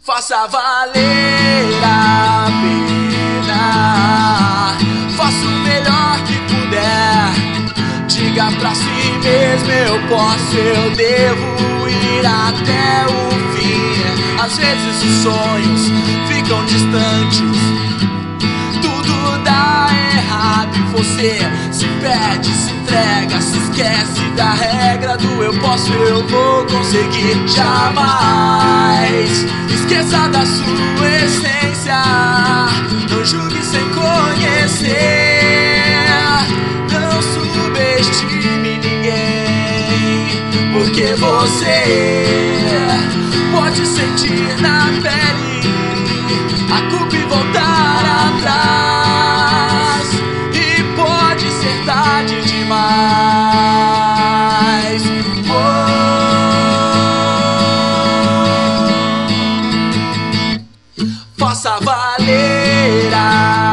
Faça valer a pena, faça o melhor que puder. Diga pra si mesmo: eu posso, eu devo ir até o fim. Às vezes os sonhos ficam distantes, tudo dá errado e você se perde, se entrega, se esquece da regra do eu posso, eu vou conseguir. Jamais esqueça da sua essência, não julgue sem conhecer, não subestime ninguém, porque você pode sentir na pele a culpa e voltar atrás, e pode ser tarde demais. Faça valer a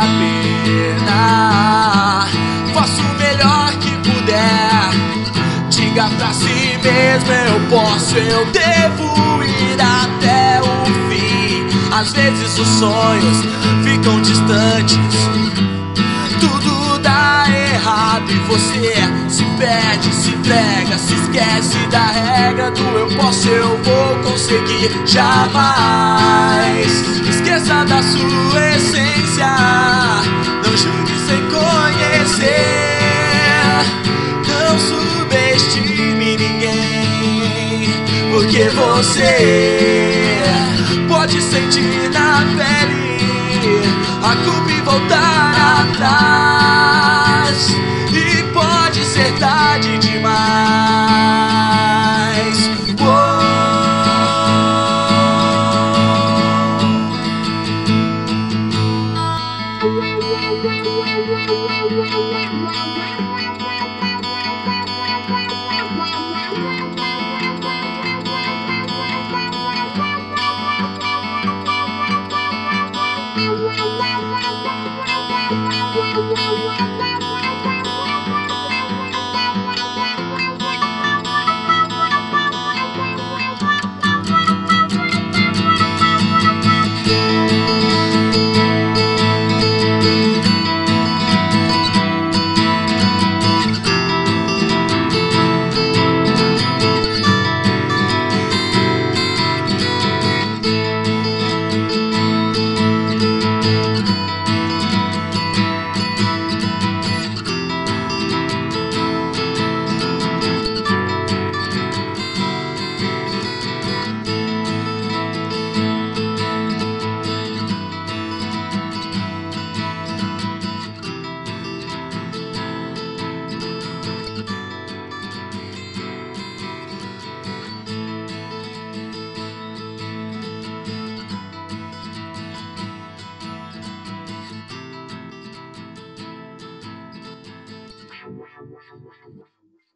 pena, faça o melhor que puder. Diga pra si mesmo: eu posso, eu devo ir até o fim. Às vezes os sonhos ficam distantes, tudo dá errado e você se perde, se entrega, se esquece da regra do eu posso, eu vou conseguir. Jamais esqueça da sua essência, não julgue sem conhecer, não subestime ninguém, porque você pode sentir na pele a culpa e voltar atrás,